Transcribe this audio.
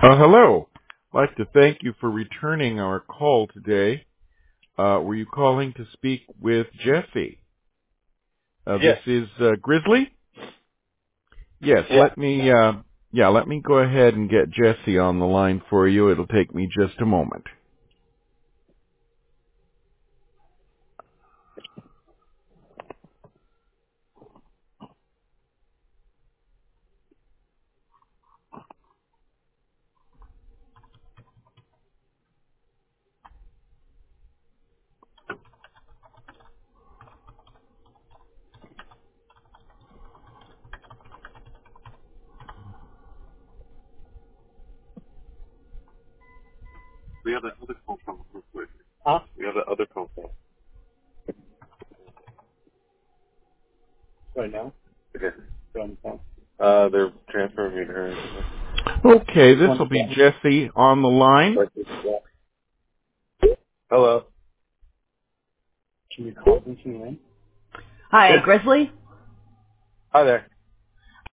Hello. I'd like to thank you for returning our call today. Were you calling to speak with Jesse? Yes. This is Grizzly? Yes, Yeah. let me go ahead and get Jesse on the line for you. It'll take me just a moment. We have that other phone call real quick. Huh? We have that other phone call. Right now? Okay. They're on the phone. They're transferring me to her. Okay, this will be Jesse on the line. Hello. Can you call me in? Hi, Yeah. Grizzly. Hi there.